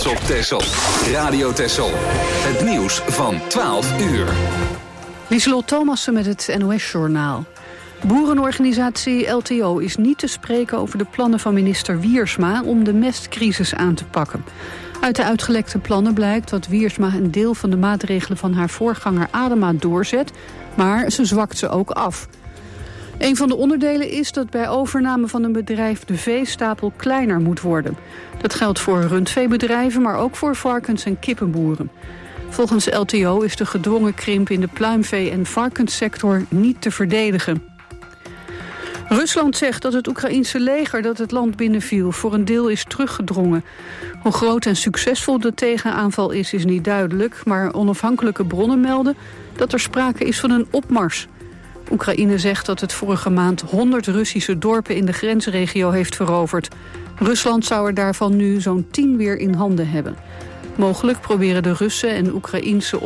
Trots op Texel. Radio Texel. Het nieuws van 12 uur. Lieselot Thomassen met het NOS-journaal. Boerenorganisatie LTO is niet te spreken over de plannen van minister Wiersma om de mestcrisis aan te pakken. Uit de uitgelekte plannen blijkt dat Wiersma een deel van de maatregelen van haar voorganger Adema doorzet, maar ze zwakt ze ook af. Een van de onderdelen is dat bij overname van een bedrijf de veestapel kleiner moet worden. Dat geldt voor rundveebedrijven, maar ook voor varkens- en kippenboeren. Volgens LTO is de gedwongen krimp in de pluimvee- en varkenssector niet te verdedigen. Rusland zegt dat het Oekraïense leger dat het land binnenviel voor een deel is teruggedrongen. Hoe groot en succesvol de tegenaanval is niet duidelijk, maar onafhankelijke bronnen melden dat er sprake is van een opmars. Oekraïne zegt dat het vorige maand 100 Russische dorpen in de grensregio heeft veroverd. Rusland zou er daarvan nu zo'n 10 weer in handen hebben. Mogelijk proberen de Russen de Oekraïense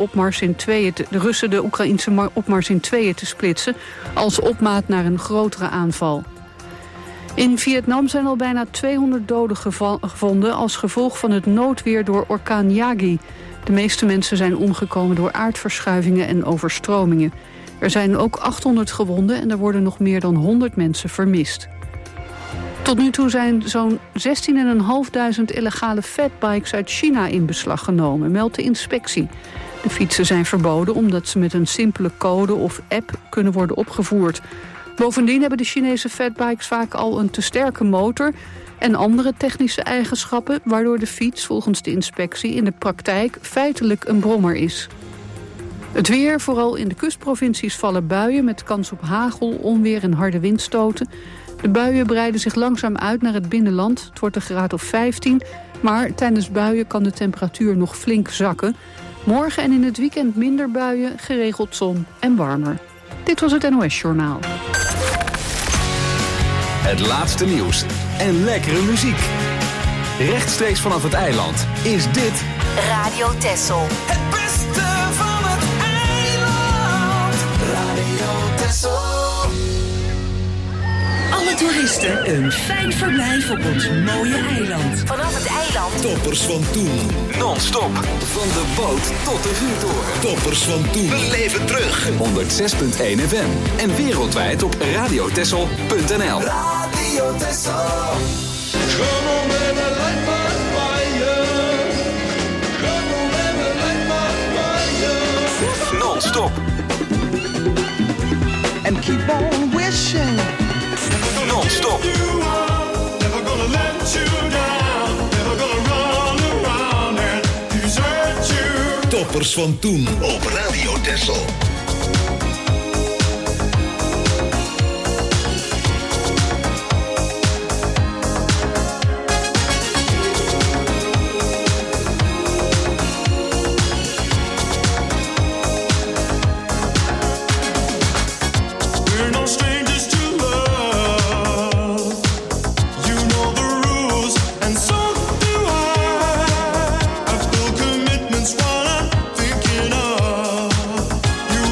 opmars in tweeën te splitsen als opmaat naar een grotere aanval. In Vietnam zijn al bijna 200 doden gevonden als gevolg van het noodweer door orkaan Yagi. De meeste mensen zijn omgekomen door aardverschuivingen en overstromingen. Er zijn ook 800 gewonden en er worden nog meer dan 100 mensen vermist. Tot nu toe zijn zo'n 16.500 illegale fatbikes uit China in beslag genomen, meldt de inspectie. De fietsen zijn verboden omdat ze met een simpele code of app kunnen worden opgevoerd. Bovendien hebben de Chinese fatbikes vaak al een te sterke motor en andere technische eigenschappen, waardoor de fiets volgens de inspectie in de praktijk feitelijk een brommer is. Het weer, vooral in de kustprovincies vallen buien met kans op hagel, onweer en harde windstoten. De buien breiden zich langzaam uit naar het binnenland. Het wordt een graad of 15, maar tijdens buien kan de temperatuur nog flink zakken. Morgen en in het weekend minder buien, geregeld zon en warmer. Dit was het NOS-journaal. Het laatste nieuws en lekkere muziek. Rechtstreeks vanaf het eiland is dit Radio Texel. Het beste van het eiland. Radio Texel. Alle toeristen een fijn verblijf op ons mooie eiland. Vanaf het eiland. Toppers van toen. non-stop van de boot tot de vuurtoren. Toppers van toen. We leven terug. 106.1 FM en wereldwijd op radiotessel.nl. Radio Texel. Come on baby, light my fire. Come on baby, light my fire. Non-stop. And keep on wishing. Non-stop. You are never gonna let you down. Never gonna run around and desert you. Toppers van toen op Radio Texel. Commitments while I'm thinking of you.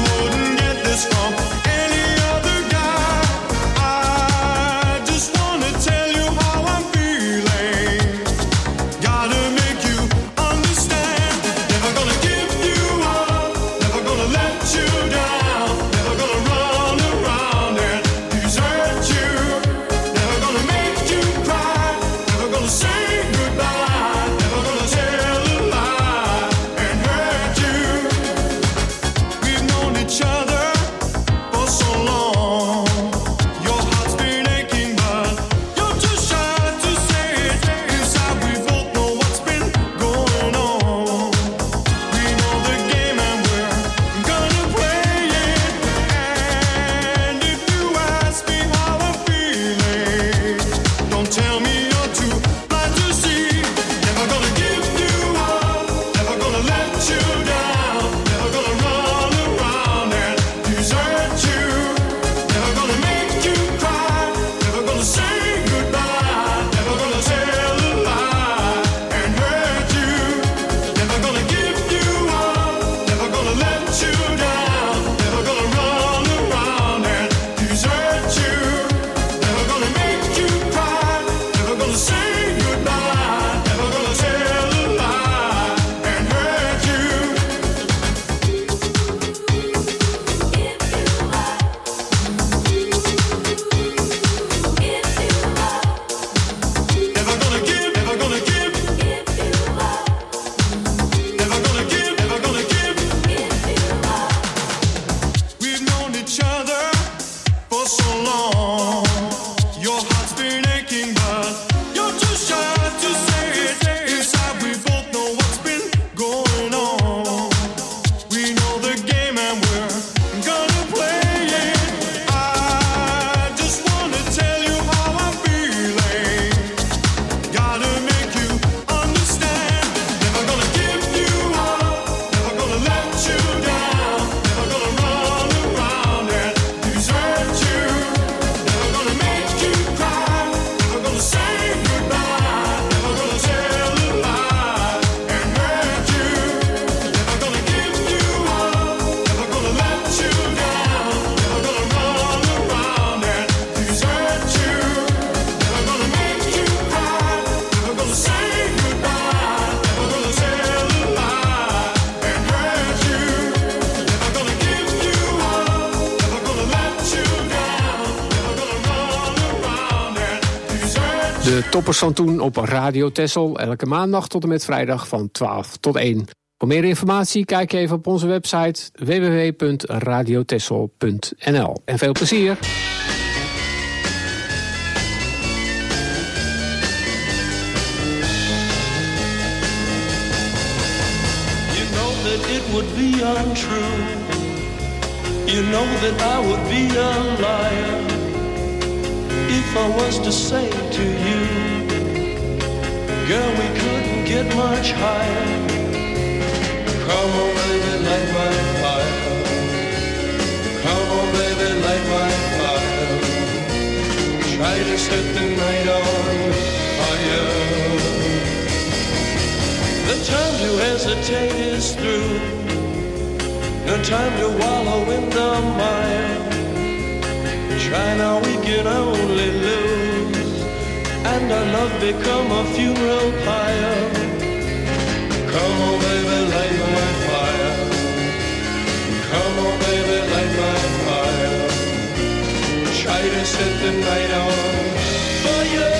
Toppers van toen op Radio Texel, elke maandag tot en met vrijdag van 12 tot 1. Voor meer informatie kijk even op onze website www.radiotexel.nl. En veel plezier! You know that it would be untrue. You know that I would be a liar if I was to say to you, girl, we couldn't get much higher. Come on, baby, light my fire. Come on, baby, light my fire. Try to set the night on fire. The time to hesitate is through. No time to wallow in the mire. Try now, we can only lose, and our love become a funeral pyre. Come on, baby, light my fire. Come on, baby, light my fire. Try to set the night on fire.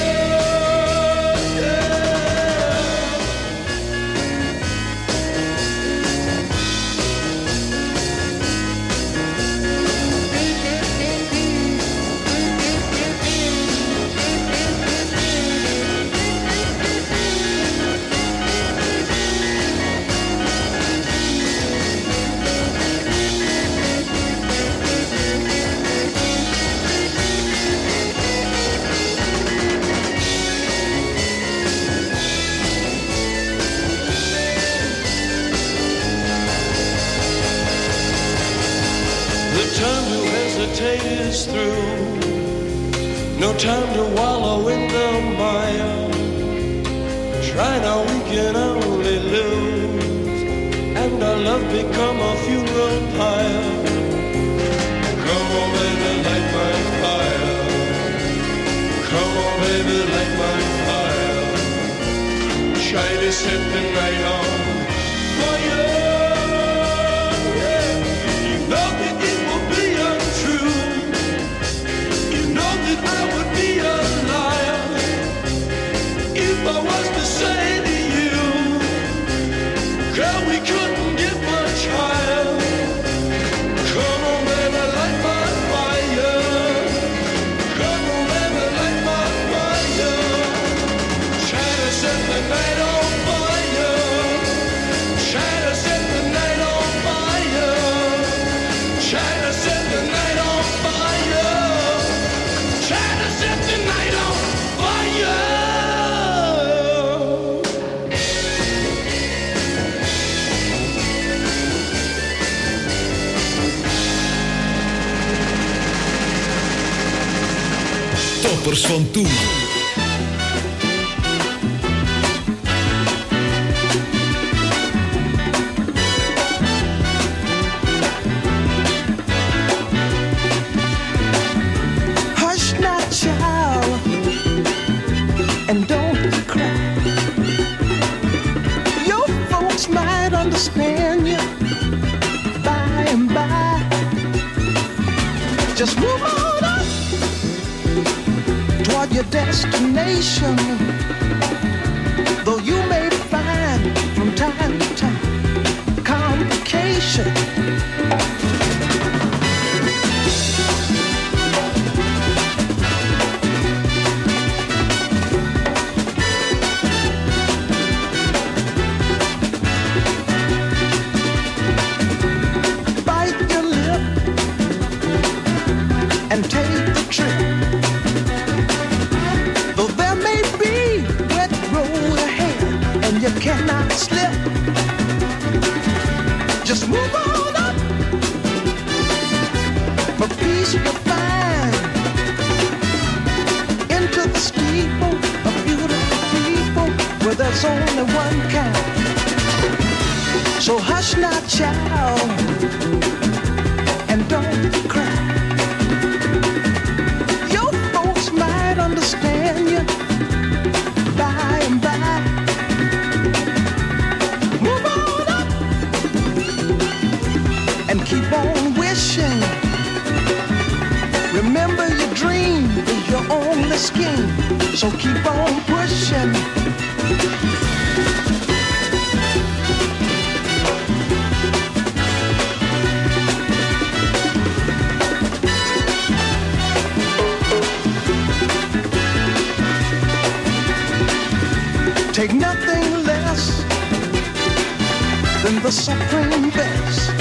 Is through. No time to wallow in the mire. Try now, we can only lose, and our love become a funeral pyre. Come on, baby, light my fire. Come on, baby, light my fire. Try to set the night on fire. I would be a liar if I was to say to you, girl, we couldn't get much higher. Come on, baby, light my fire. Come on, baby, light my fire. Try to set the night on fire. Try to set the night on fire. Try to set the night on fire. Try to set the night on fire. Toppers van toen. And don't cry. Your folks might understand you by and by. Just move on up toward your destination. Though you may find from time to time complication. Cannot slip. Just move on up. For peace you find into the steeple of beautiful people where there's only one kind. So hush now, child, and don't cry. Your folks might understand you by and by. Keep on wishing. Remember your dream is your only scheme. So keep on Take nothing less than the supreme best.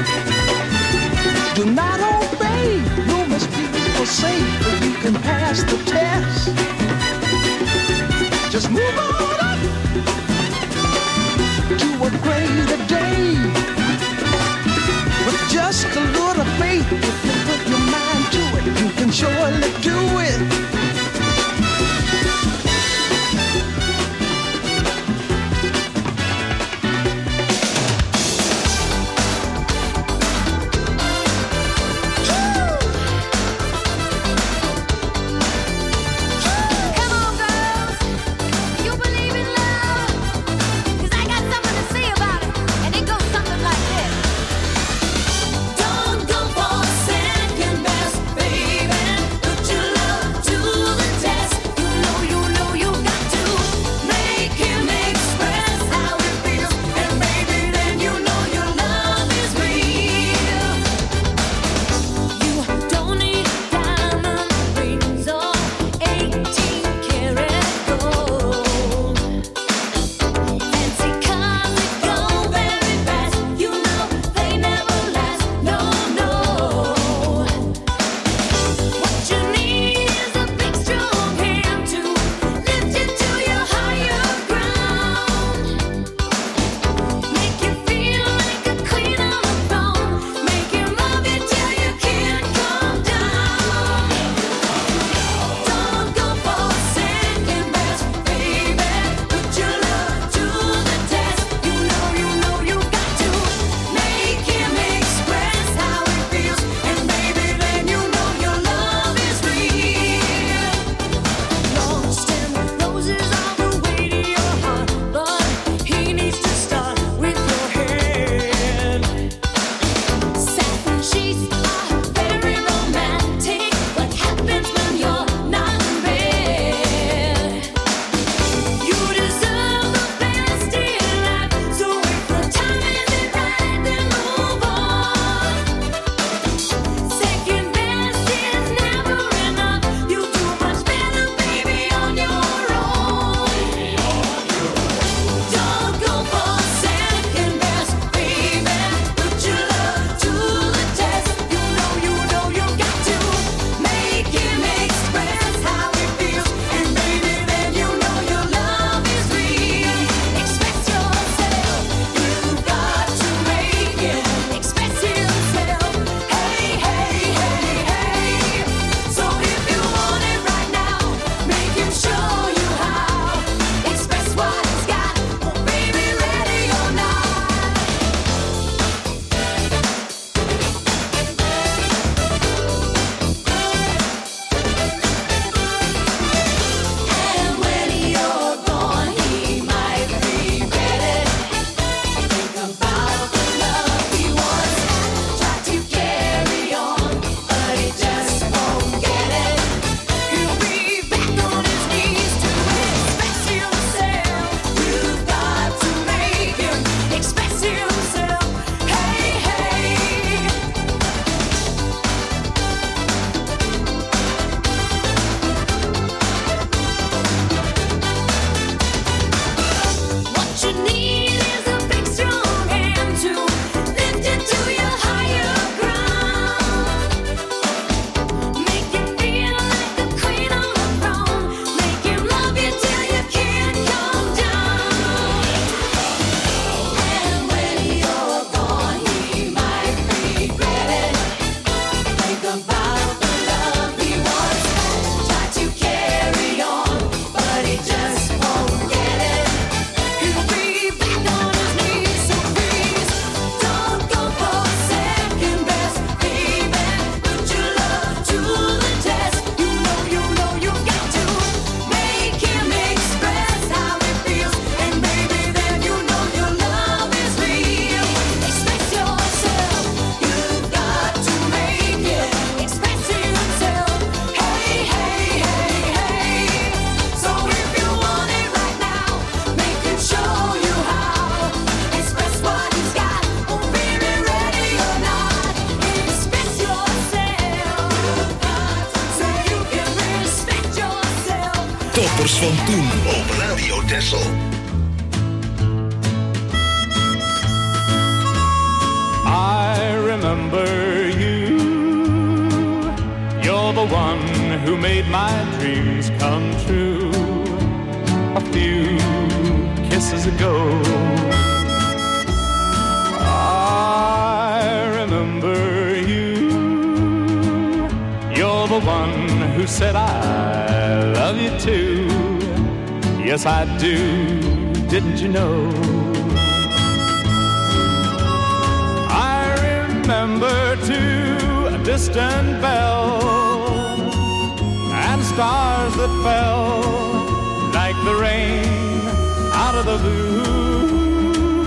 Do not obey, rumors people say, but you can pass the test. Just move on up to a greater day. With just a little faith, if you put your mind to it, you can surely do it. Come on, girls, you believe in love. van toen op Radio Texel. I remember you. You're the one who made my dreams come true. A few kisses ago. I remember you. You're the one who said I love you too. Yes, I do. Didn't you know? Remember too a distant bell and stars that fell like the rain out of the blue.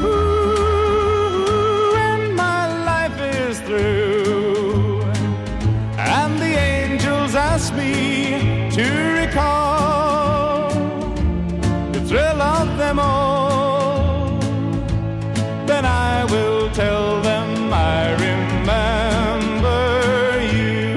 And my life is through, and the angels ask me to recall the thrill of them all. Then I will tell them I remember you.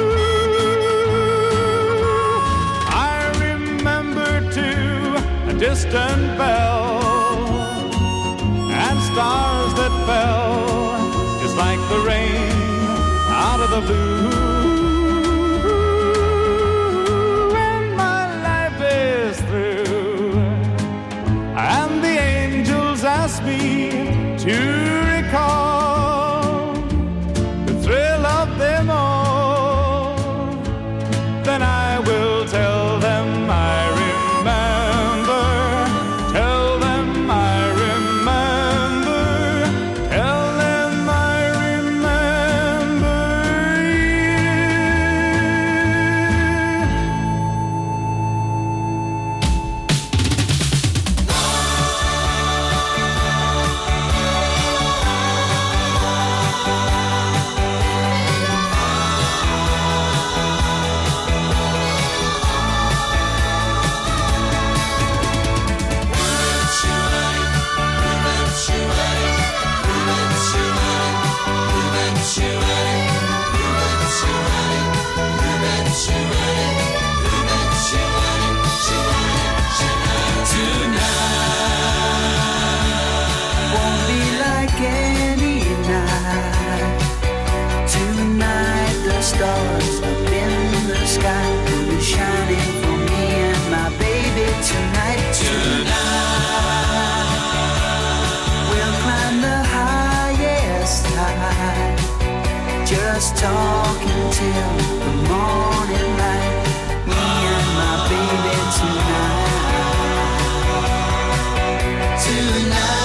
I remember too a distant bell and stars that fell just like the rain out of the blue. When my life is through and the angels ask me to recall the thrill of them all, then I will tell them I remember, tell them I remember, tell them I remember stars up in the sky will be shining for me and my baby tonight. Tonight we'll climb the highest high, just talking till the morning light. Me and my baby tonight. Tonight.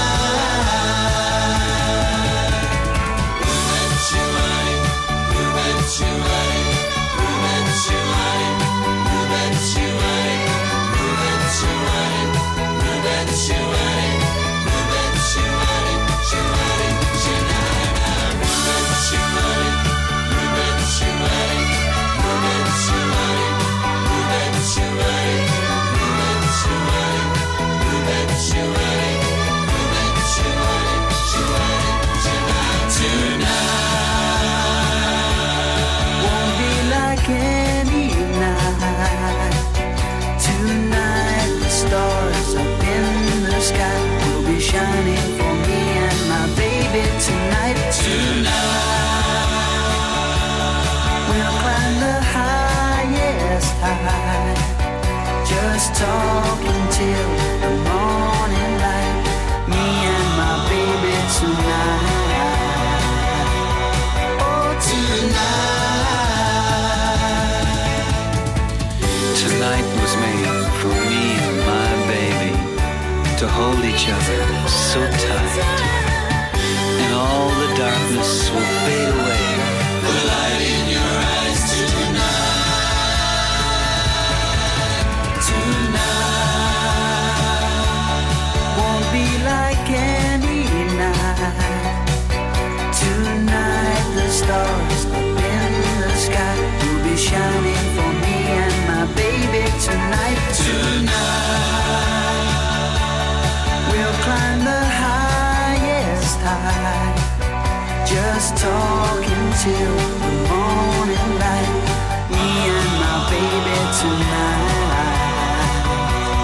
Shining for me and my baby tonight. Tonight we'll climb the highest high, just talking till the morning light. Me and my baby tonight. Oh, tonight. Tonight was made for me and my baby to hold each other so tight, and all the darkness will fade away. The light in your eyes tonight. Tonight won't be like any night. Tonight the stars up in the sky will be shining for me and my baby tonight. Tonight we'll climb the highest high, just talking till the morning light. Me and my baby tonight.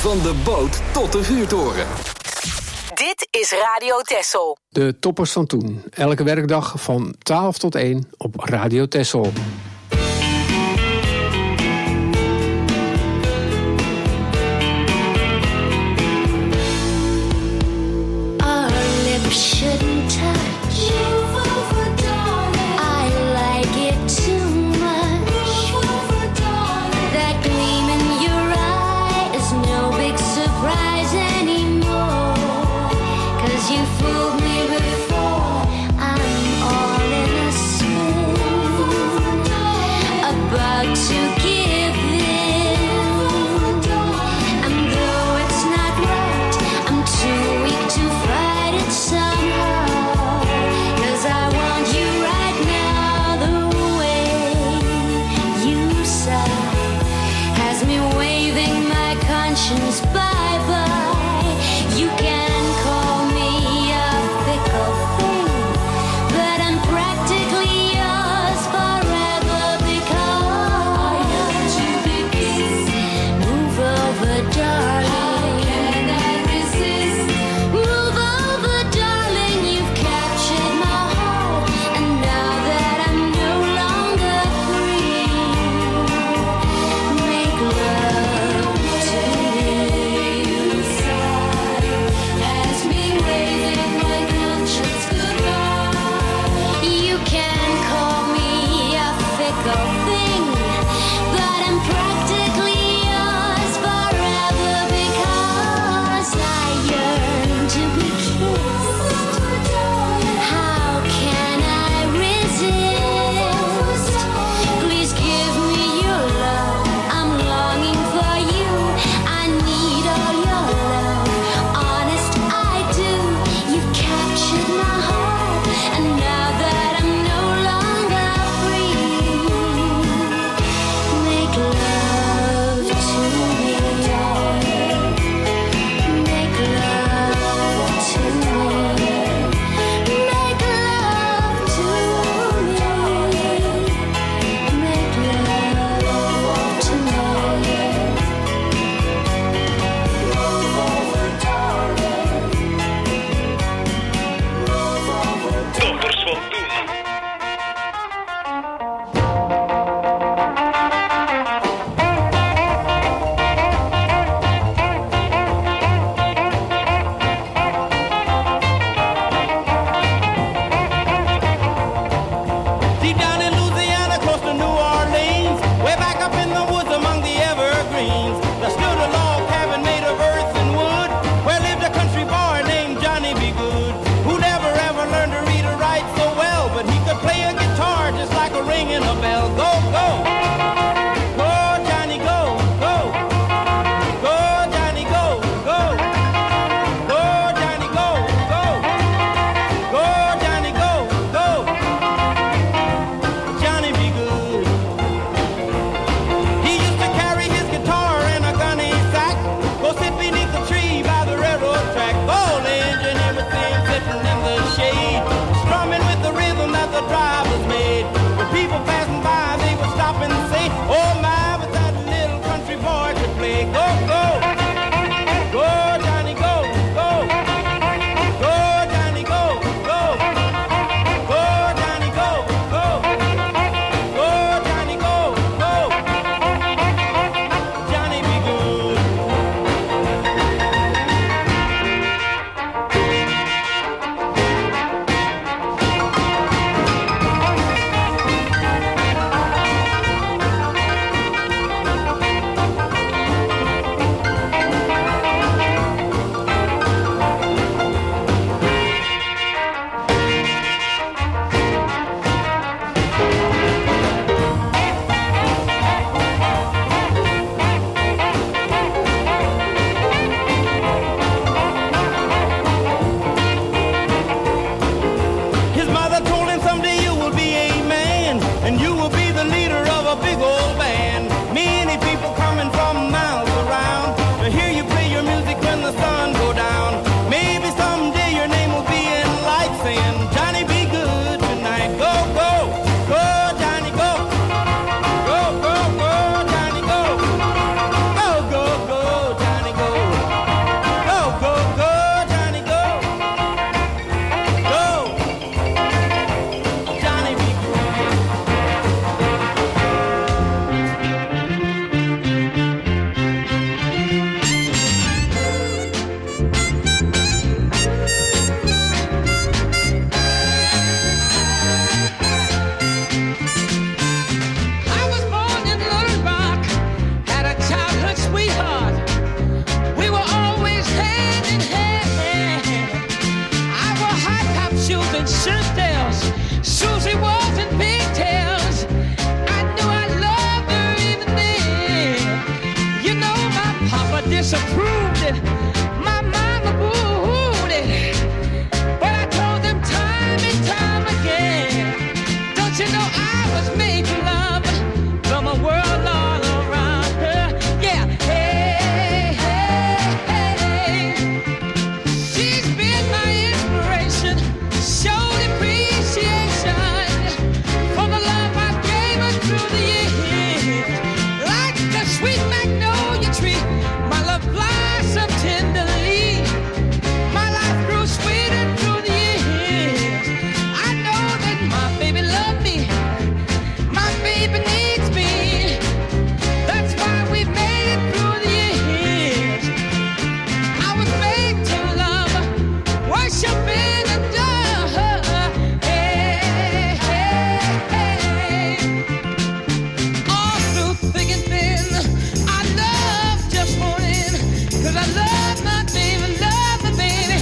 Van de boot tot de vuurtoren. Dit is Radio Texel. De toppers van toen. Elke werkdag van 12 tot 1 op Radio Texel. Our lips shouldn't touch. I like it too much. That gleam in your eye is no big surprise anymore. 'Cause you fooled me before. I'm all in a spin, about to give in. And though it's not right, I'm too weak to fight it somehow. 'Cause I want you right now, the way you sigh has me waving my conscience bye-bye. You can call me a fickle thing, but I'm practically yours forever because move over, darling. Can I resist? Move over, darling. You've captured my heart, and now that I'm no longer free, make love to me. disapproved it. My mama booed it. But I told them time and time again, don't you know I was made to love from a world all around her? Yeah, hey, hey, hey. She's been my inspiration, showed appreciation for the love I gave her through the years. Like a sweet magnolia tree, my love blossomed tenderly. My life grew sweeter through the years. I know that my baby loved me, my baby needs me. That's why we made it through the years. I was made to love, worship and adore. Hey, hey, hey. All through thick and thin, I love just one in, 'cause I love my baby, love my baby.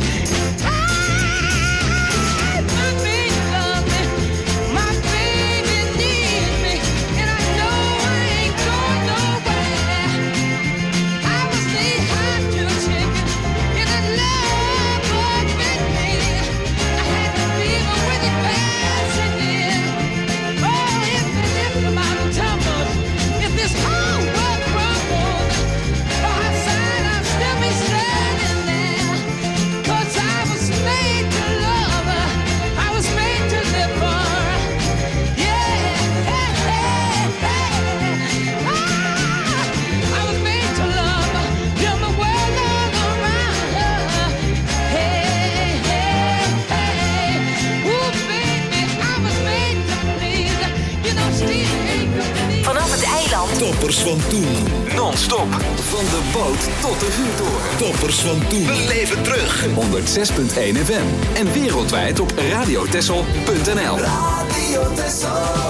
My baby love me, my baby needs me, and I know I ain't going nowhere. I was knee-high to a chicken, and I love what bit me. I had the fever with it passing in. Oh, if the mountain tumbles, if this whole world crumbles, by her side I'll still be standing there. 'Cause I was made to love her, I was made to live for her. Yeah, hey, hey, hey. I was made to love her, feel the world all around her. Hey, hey, hey. Ooh, baby, I was made to please. You know, Steve ain't complete. Vanaf het eiland. Toppers van toen. Non-stop. Van de boot tot de vuurtoren. Toppers van toen. We leven terug. 106.1 FM. En wereldwijd op radiotessel.nl. Radio Tessel.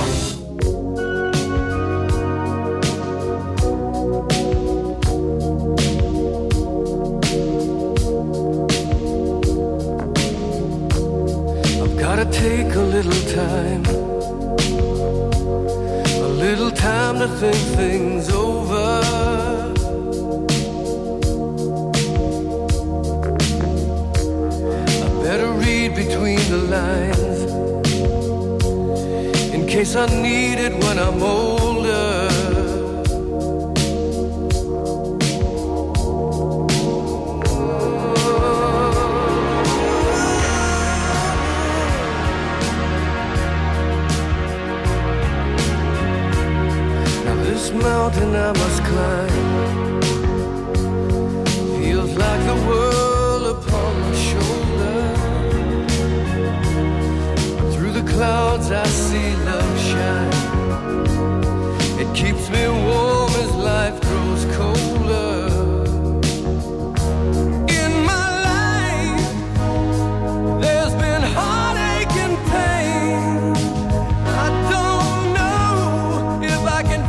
I've gotta take a little time to think things over. I better read between the lines in case I need it when I'm older. Mountain I must climb feels like the world upon my shoulder. Through the clouds I see love shine. It keeps me warm as life grows colder. In my life there's been heartache and pain. I don't know if I can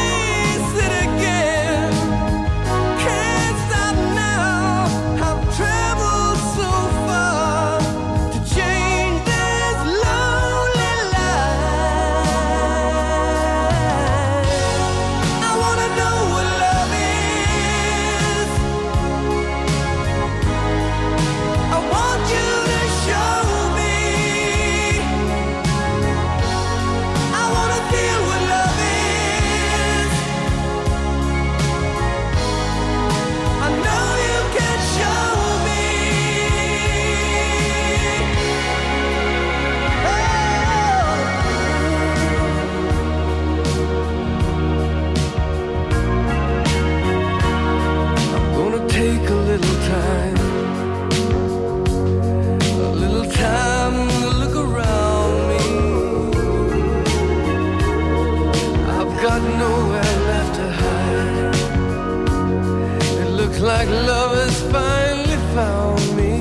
like love has finally found me.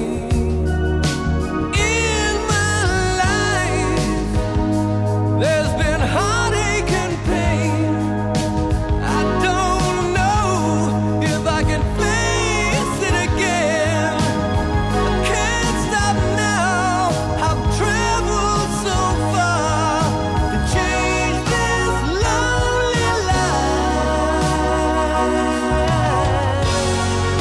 In my life there's been heartache and pain. I don't know if I can face it again. I can't stop now. I've traveled so far to change this lonely life.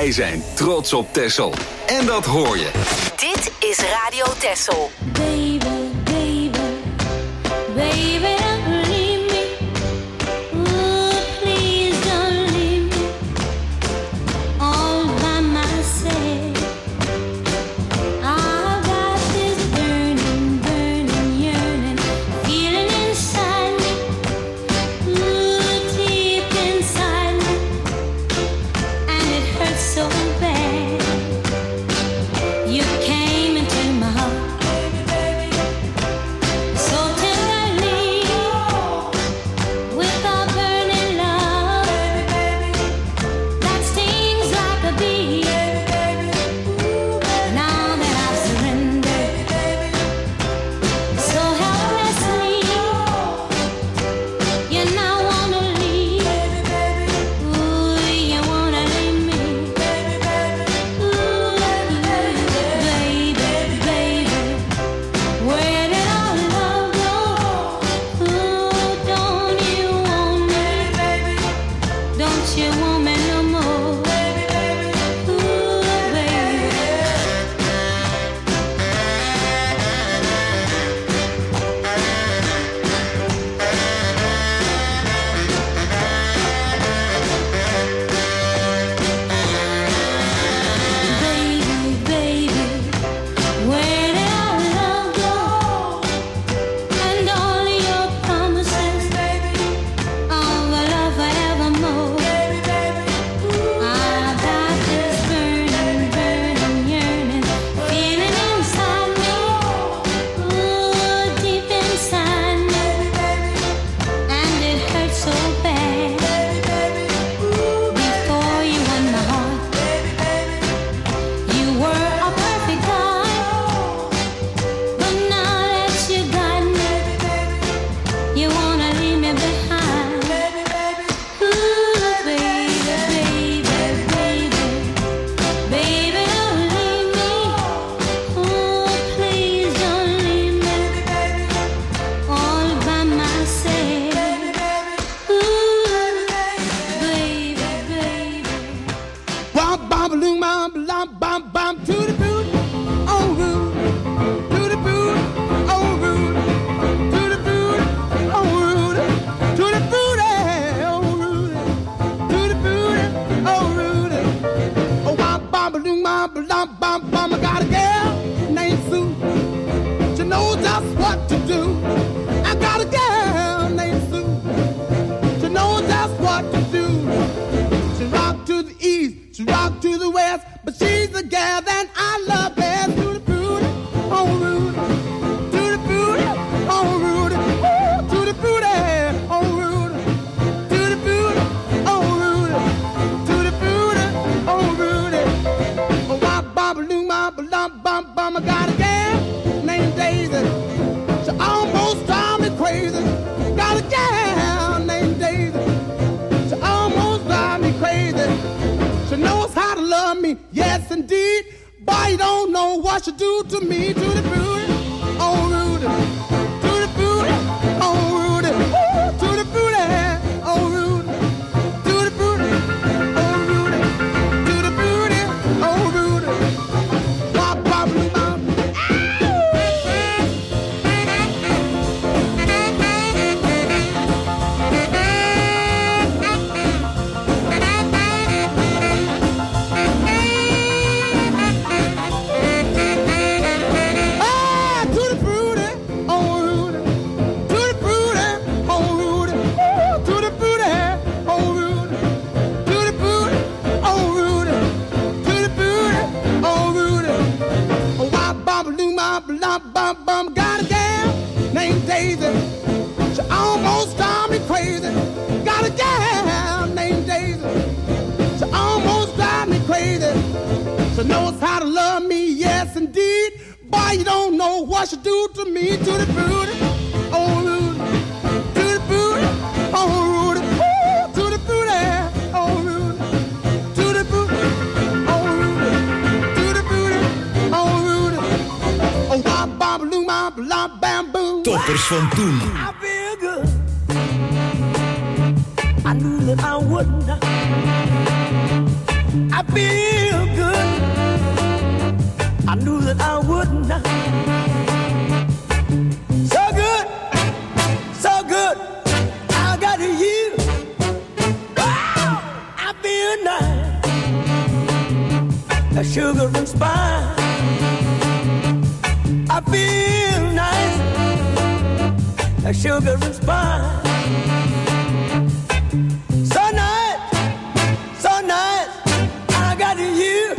Wij zijn trots op Texel. En dat hoor je. Dit is Radio Texel. Baby, baby, baby, don't leave me. Ooh, please don't leave me all by myself. I've got this burning, burning yearning feeling inside me. Ooh, deep inside me, and it hurts so bad. You came into my heart so tenderly with a burning love that stings like a bee. Now that I've surrendered so helplessly, you now wanna leave. Ooh, you wanna leave me. Ooh, baby, baby, where did our love go? Ooh, don't you want me? Don't you want me no more? Ooh, baby. Baby, baby, where did our love go? And all your promises of a love forevermore. I've got this burning, burning yearning feeling inside me. Ooh, deep inside me, and it hurts so bad. Before you won my heart, you were a perfect guy, but now that you got me, you wanna leave me behind. Ooh, baby, baby, baby, baby, don't leave me. Oh, please don't leave me all by myself. Ooh, baby, baby. Bop, bop, loom, bop, lop, bop, bop, to the boot, oh, root, to the boot, oh, root, to the boot, oh, root, to the boot, oh, root, to the boot, oh, root. Oh, bop, bop, loom, bop, lop, bop, bop. I got a girl named Sue. She knows just what to do. I got a girl named Sue. She knows just what to do. She rock to the east, she rock to the west, but she's the gal that I love best. To the booty, oh Rudy, to the booty, oh Rudy, ooh, to the booty, oh Rudy, to the booty, oh Rudy, to the booty, oh Rudy. Oh, bop, bop, loom, bop, lop, bop, bop. I got a gal named Daisy. She almost drives me crazy. Got a gal named Daisy. She almost drives me crazy. She knows how to love me, yes indeed. Boy, you don't know what she do to me. To the booty, oh Rudy, to the booty, oh Rudy, ooh, to the booty, oh Rudy, to the booty, oh Rudy, to the booty, oh Rudy. Bop, bop, loom, bop. Ah, to the booty, oh Rudy, to the booty, oh Rudy, ooh, to the booty, oh Rudy, to the booty, oh Rudy, to the booty, oh Rudy. Oh, wop, bop, loom, bop, lop, bop, bop. Got a gal named Daisy. She almost drives me crazy. Got a gal named Daisy. She almost drives me crazy. She knows how to love me, yes indeed. Boy, you don't know what she do to me. To the booty, oh Rudy, to the booty, oh Rudy, ooh, to the booty, oh Rudy, to the booty, oh Rudy, to the booty, oh Rudy. Oh, wop, bop, loom, bop, lop, bamboo. Toppers van toen. I feel good. I knew that I would not. I feel spine. I feel nice, like sugar and spice. So nice, so nice, I got you.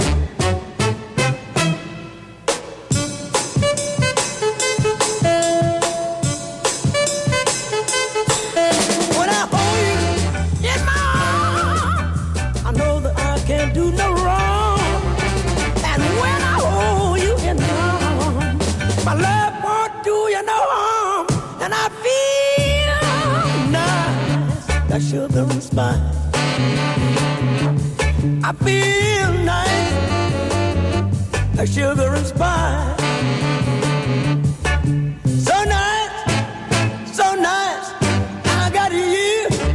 When I hold you in my arms, I know that I can't do no wrong. And when I hold you in my arms, my love won't do you no harm. And I feel nice, like sugar and spice. I feel nice, like sugar and spice. So nice, so nice, I got you.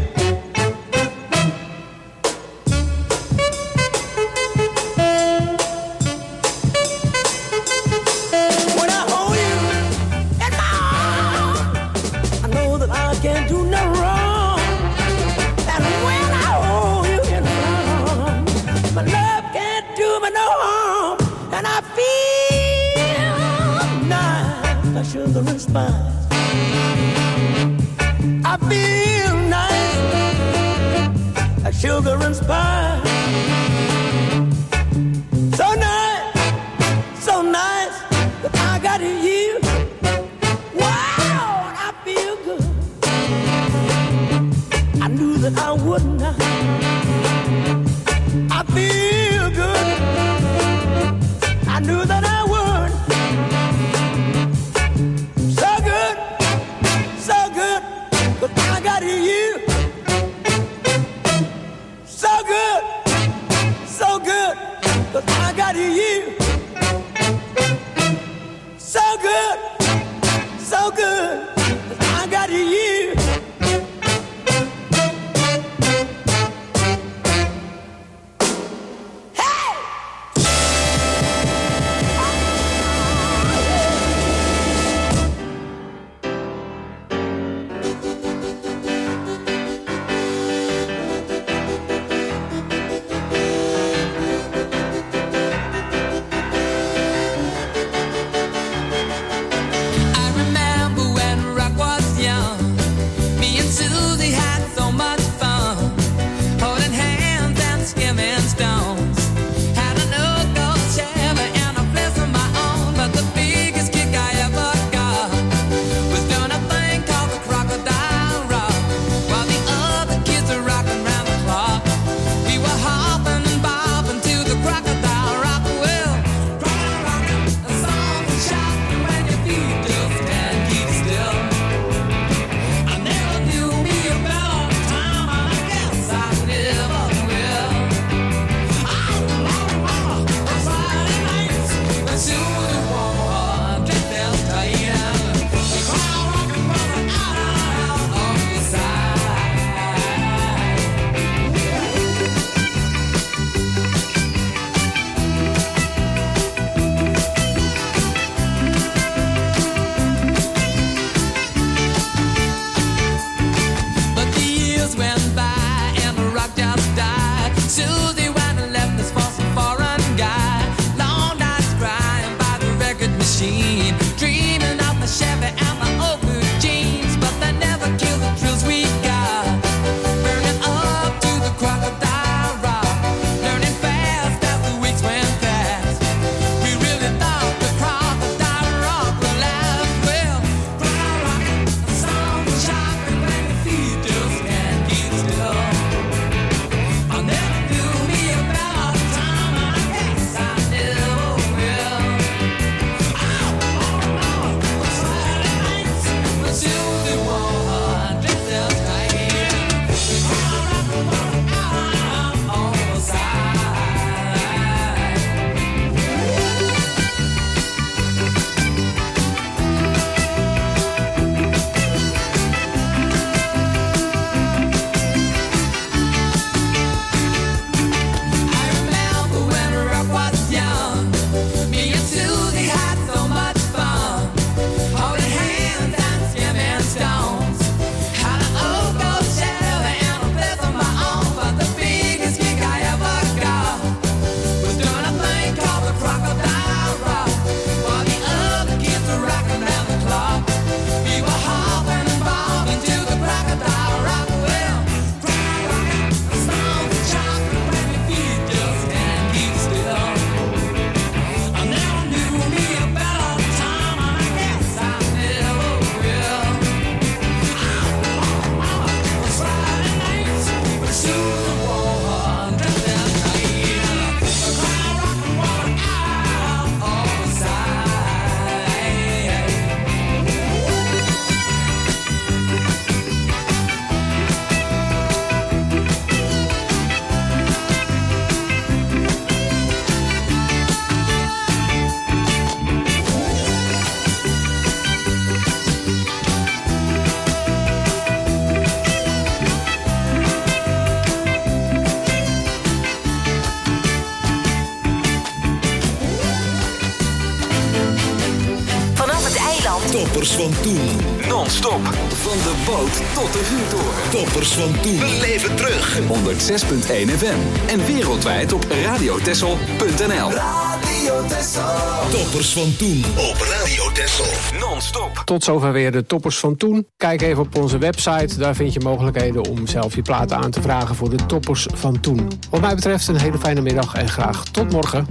When I hold you in my arms, I know that I can't do no wrong. And when I hold you in my arms, my love can't do me no harm. And I feel nice, like sugar and spice. I feel nice, like sugar and spice. So nice, so nice, that I got you. Wow, I feel good. I knew that I wouldn't. I feel good. I knew that I would. So good, but I got you. So good, but I got you. So good, but I got you. Toppers van toen. Non-stop. Van de boot tot de vuurtoren. Toppers van toen. We leven terug. 106.1 FM. En wereldwijd op radiotessel.nl. Radio Tessel. Toppers van toen. Op Radio Tessel. Non-stop. Tot zover weer de toppers van toen. Kijk even op onze website. Daar vind je mogelijkheden om zelf je platen aan te vragen voor de toppers van toen. Wat mij betreft een hele fijne middag en graag tot morgen.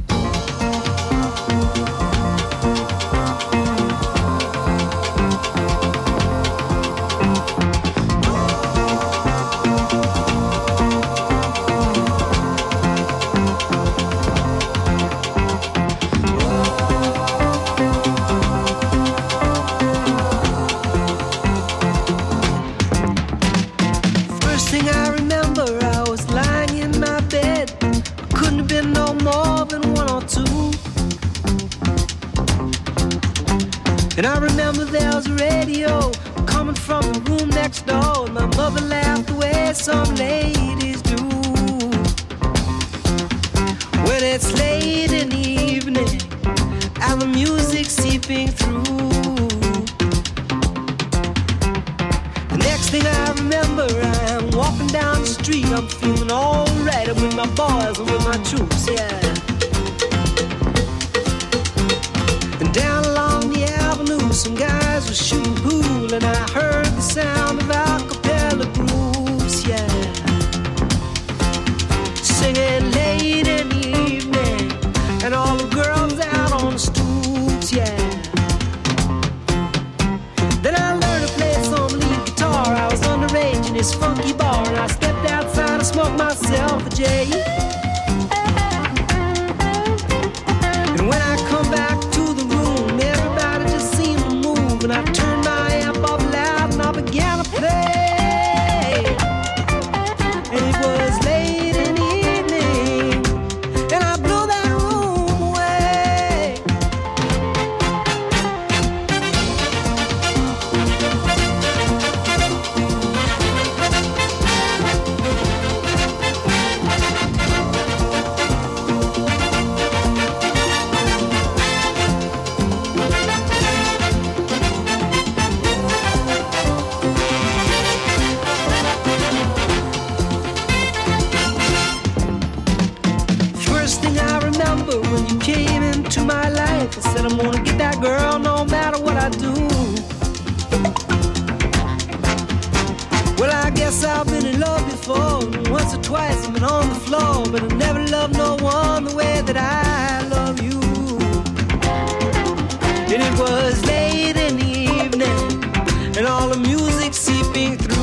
And I remember there was a radio coming from the room next door, and my mother laughed the way some ladies do. When it's late in the evening and the music seeping through, the next thing I remember, I'm walking down the street, I'm feeling alright. I'm with my boys and with my troops, yeah. And down along the avenue, some guys were shooting pool, and I heard the sound of a cappella grooves, yeah. Singing late in the evening, and all the girls out on the stoops, yeah. Then I learned to play some lead guitar. I was underage in this funky bar, and I stepped outside and smoked myself a J. And when I come back to the room, everybody just seemed to move, and I turned my amp up loud and I began to play. And it was late in the evening, and I blew that room away. First thing I remember when you came into my life, I said I'm gonna get that girl no matter what I do. Well, I guess I've been in love before, and once or twice I've been on the floor, but I never loved no one the way that I love you. And it was late in the evening, and all the music seeping through.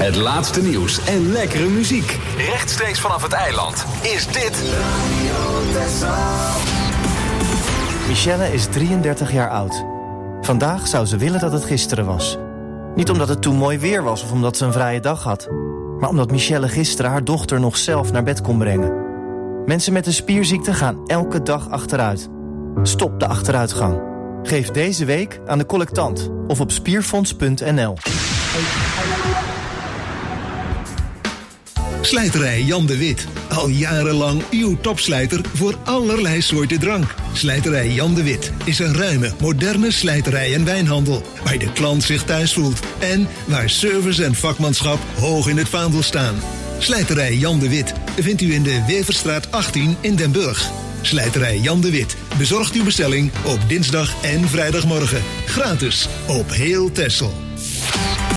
Het laatste nieuws en lekkere muziek. Rechtstreeks vanaf het eiland is dit Michelle is 33 jaar oud. Vandaag zou ze willen dat het gisteren was. Niet omdat het toen mooi weer was of omdat ze een vrije dag had, maar omdat Michelle gisteren haar dochter nog zelf naar bed kon brengen. Mensen met een spierziekte gaan elke dag achteruit. Stop de achteruitgang. Geef deze week aan de collectant of op spierfonds.nl. Slijterij Jan de Wit. Al jarenlang uw topslijter voor allerlei soorten drank. Slijterij Jan de Wit is een ruime, moderne slijterij en wijnhandel, waar de klant zich thuis voelt en waar service en vakmanschap hoog in het vaandel staan. Slijterij Jan de Wit vindt u in de Weverstraat 18 in Den Burg. Slijterij Jan de Wit bezorgt uw bestelling op dinsdag en vrijdagmorgen. Gratis op heel Texel.